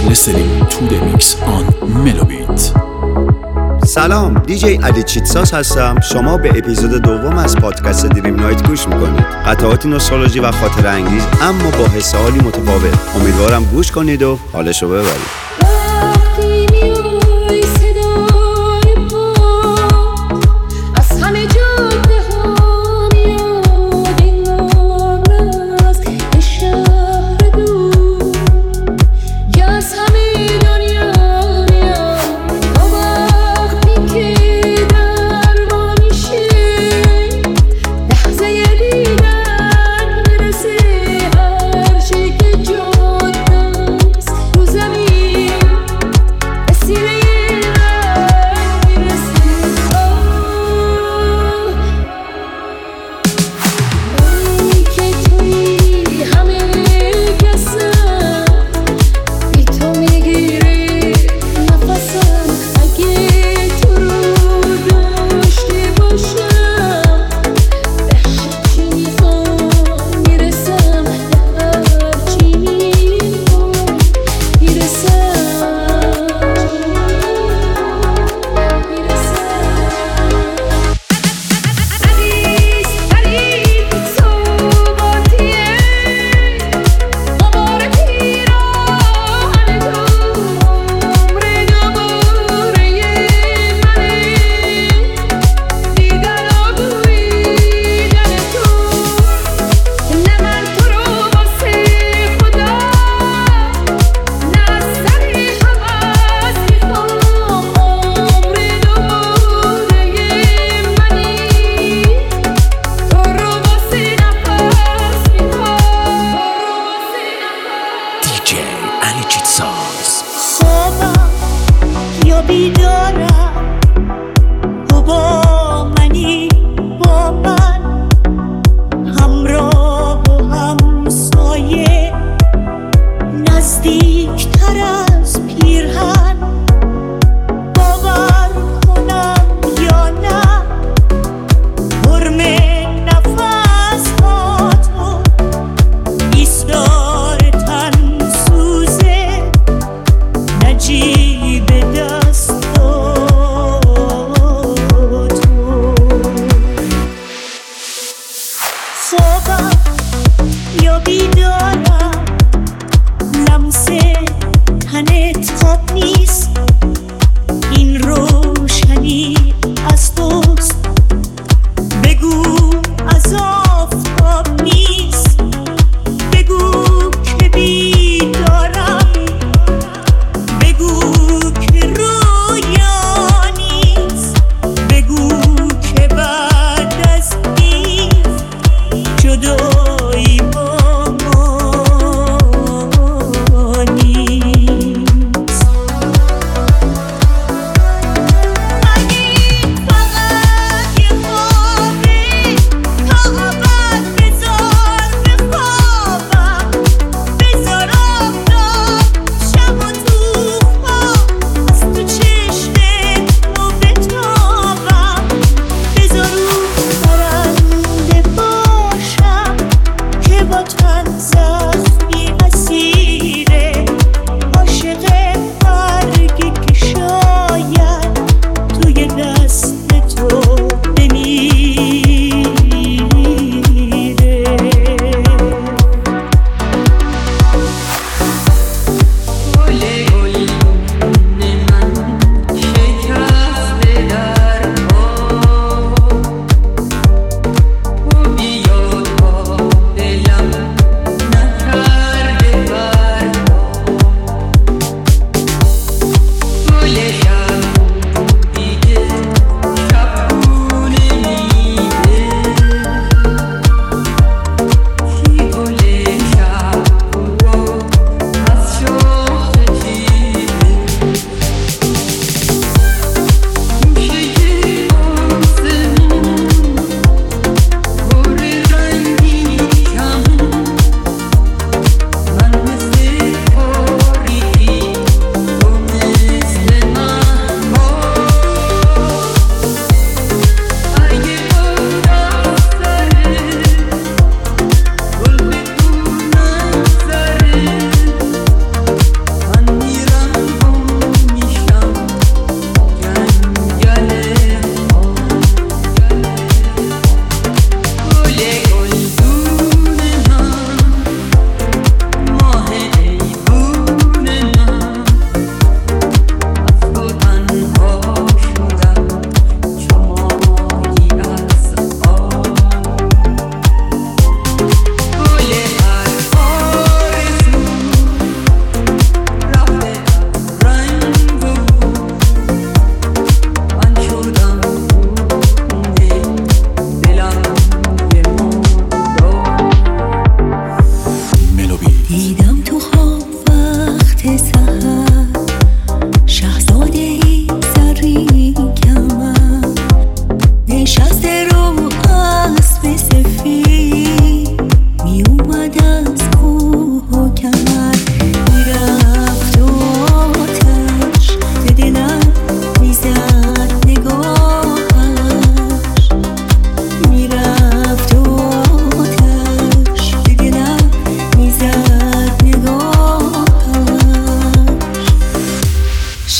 listening to the mix on Melobit. سلام، دیجی علی چیتساس هستم. شما به اپیزود دوم از پادکست دریم نایت گوش میکنید. قطعاتی نوستالژی و خاطره انگیز اما با حس حالی متفاوت. امیدوارم گوش کنید و حالشو ببرید.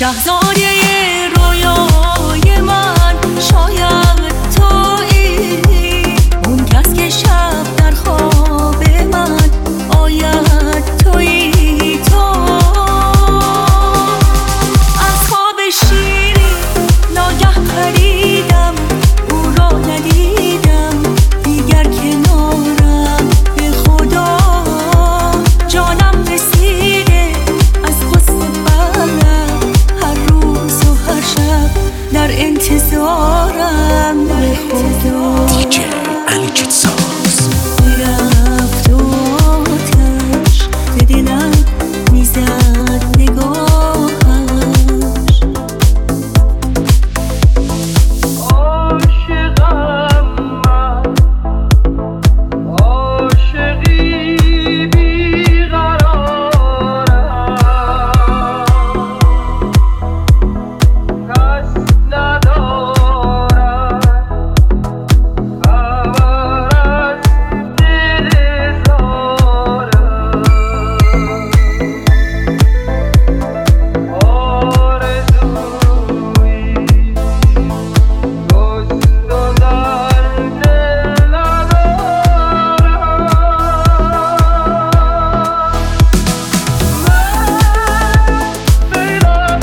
شاهزاده رویای من شاید تویی، اون کس که شب در خواب من آید تویی. تو از خواب شیری ناگه پریدم، او را ندیدم دیگر کنارم. به خدا جانم رسیده از غصه برم، هر روز و هر شب در انتظارم. به خدا DJ علیچیتساز میرفت و آتش به دلم میزد نگاهش. عاشقم من، عاشقی بیقرارم، کس ندارد خبر از دل زارم. آرزویی دوست و در دل ندارم. من بیرم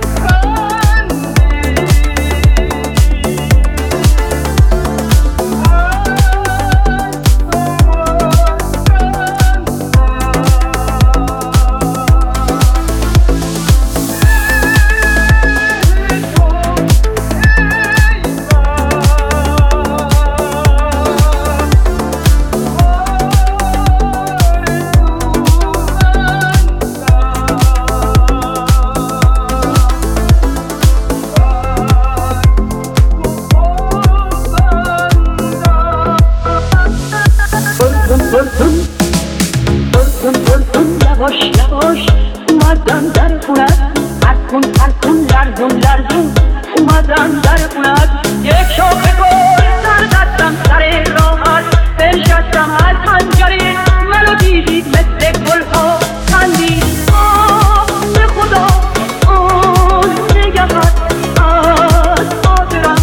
یواش یواش اومدم در خونت، هرکن لرزون لرزون اومدم در خونت. یک شاخه گل سر زدم سر راهت، بنشستم از پنجره منو دیدید مثل گلها خندید. به خدا آن نگهت از خاطرم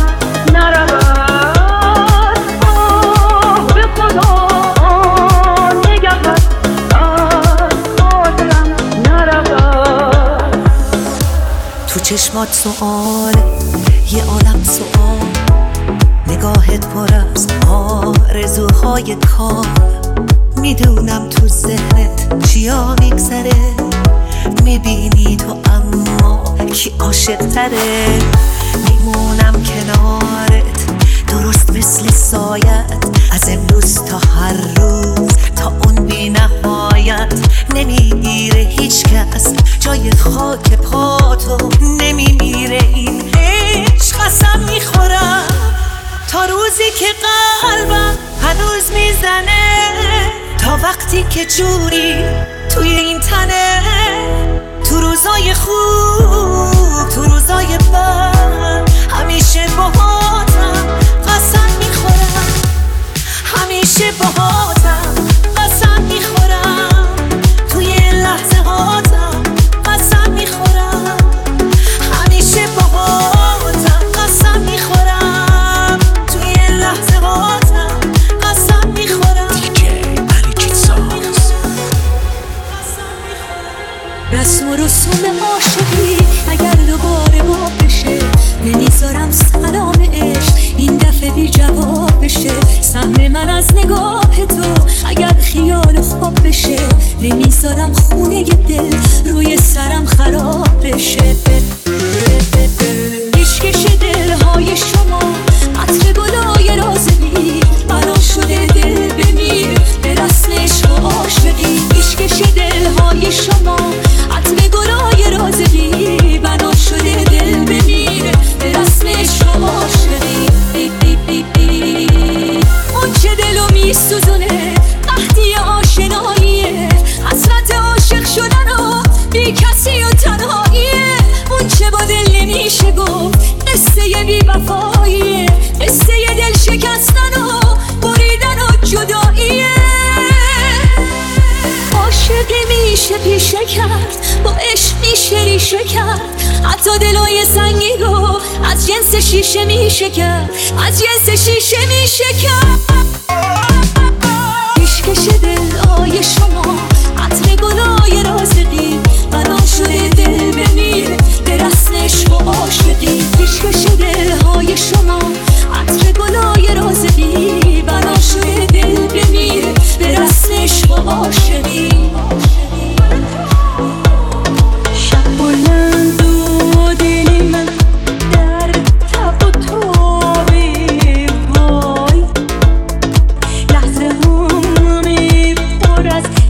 نرود. به خدا آن نگهت از خاطرم نرود. تو چشمات سؤال، یه عالم سؤال، نگاهت پر از آرزوهای کار. میدونم تو ذهنت چیا میگذره، میبینی تو اما کی عاشق تره. میمونم کنارت درست مثل سایت، از امروز تا هر روز تا اون بی نهایت. نمیگیره هیچ کس جای خاک پاتو، نمیمیره این عشق. قسم میخورم تا روزی که قلبم هنوز میزنه، تا وقتی که جونی توی این تنه. تو روزای خوب تو روزای بد همیشه باهاتم، قسم میخورم همیشه باهاتم. قسم میخورم توی لحظه هاتم، قسم میخورم همیشه باهاتم. قسم میخورم توی لحظه هاتم، قسم میخورم. DJ علیچیتساز رسم و رسوم عاشقی اگر دوباره با بشه، نمیذارم سلام عشق این دفعه بی جواب بشه. سهم من از نگاه تو اگر خیال خواب بشه، نمیذارم خونه دل روی سرم خراب بشه. پیشکش دلهای شما عطر گلای رازمی، بنا شده دل بمیر به رسم عشق و عاشقی. پیشکش دلهای شما عطر گلای رازمی، بنا شده دل بمیر به رسم عشق و عاشقی. اون چه دلو میسوزونه قحطی آشناییه، حسرت عاشق شدن و بی کسی پیشه کرد، با عشق میشه ریشه کرد. حتی دلای سنگی رو از جنس شیشه میشه کرد، از جنس شیشه میشه کرد. پیشکش دلای شما عطر گلای رازقی، بنا شده دل بمیر به رسم عشق و عاشقی. پیشکش دلهای شما عطر گلای رازقی، بنا شده دل بمیر به رسم عشق و عاشقی. شب بلند و دل من در تب و تابی وای، لحظه همه پر از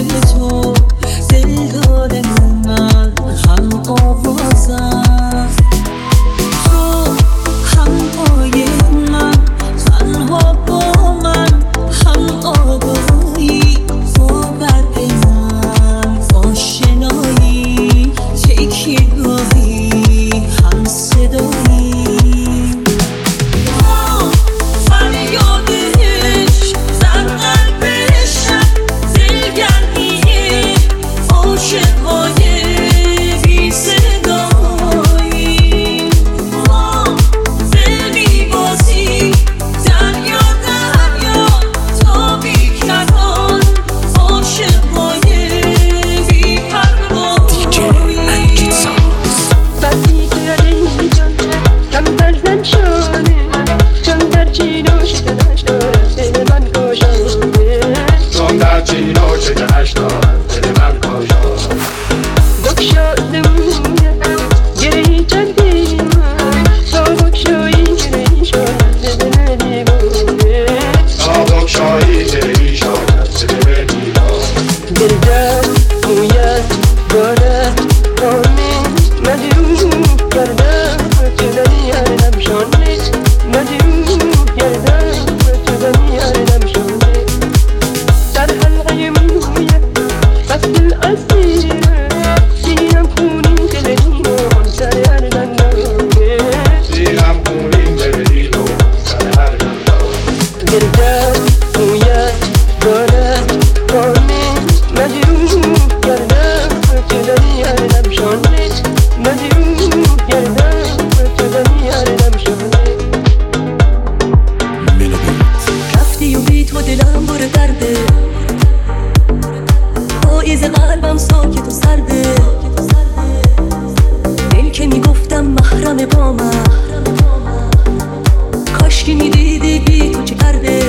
تو دل داره من هم آوازم تو هم پای من تنها با من هم آگاهی با برد من آشنایی تکیه‌گاهی هم صدایی رفتی و بی تو دلم بر درده پاییز قلبم ساکت و سرده دل که میگفتم محرم با من کاش که میدیدی بی تو چه کرده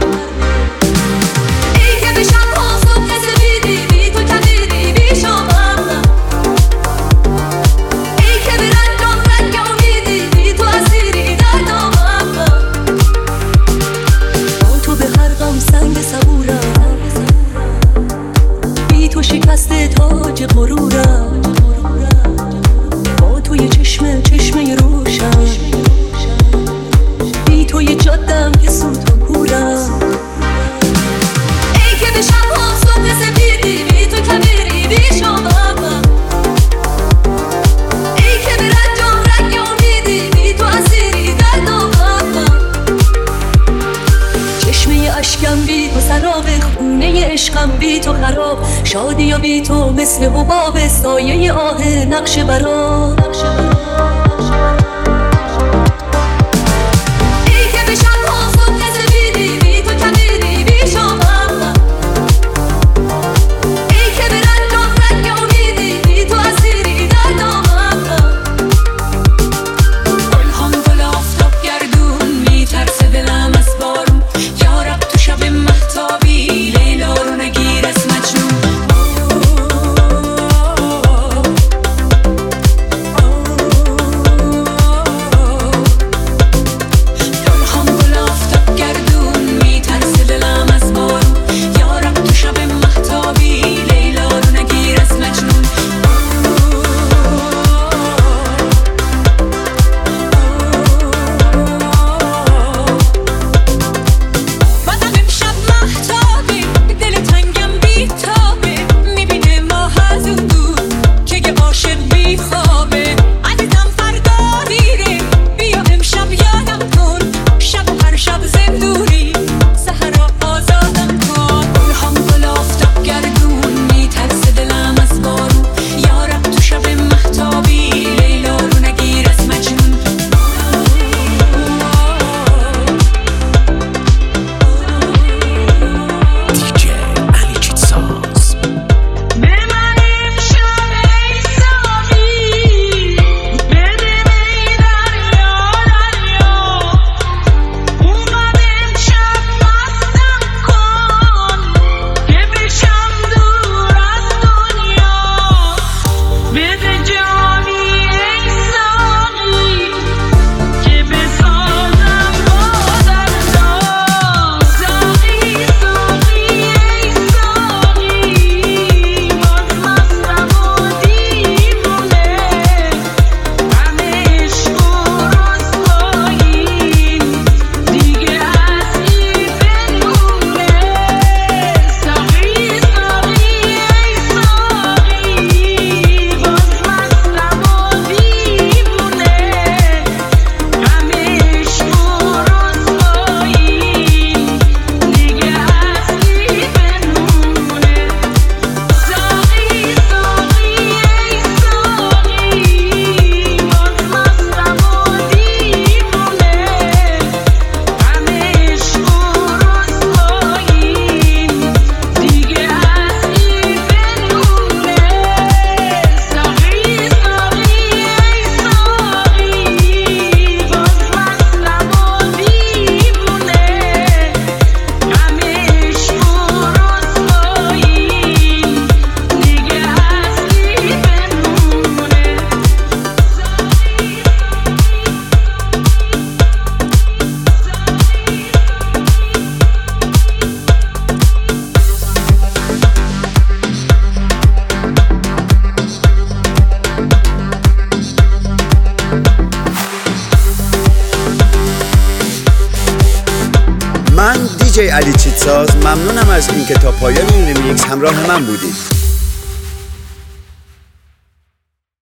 ای که بشم پاسم نسبیدی بی تو کبیری بی شامم ای که برنجام رنگ امیدی بی تو اسیری در دامم با تو به هر غم سنگ صبورم بی تو شکست تاج غرورم با تو یه چشمه روشن بی تو یه جادم که سوت و کورم ای که بشم پاسم سپیدی بی تو کبیری بی شامم ای که برنجام رنگ امیدی بی تو اسیری در دامم چشمه اشکم بی تو سراب خونه عشقم بی تو خراب شادی و بی تو مثل حباب سایه آه نقش برا ای که بشم پاسم نسبیدی بی تو کبیری بی شامم ای که برنجام رنگ امیدی بی تو اسیری در دامم گلهام گل آفتاب گردون میترسه دلم از بارون یارب تو شب مهتابی لیلا رو نگیر از مجنون دیجی علی چیتساز. ممنونم از اینکه تا پایان این ریمیکس همراه من بودید.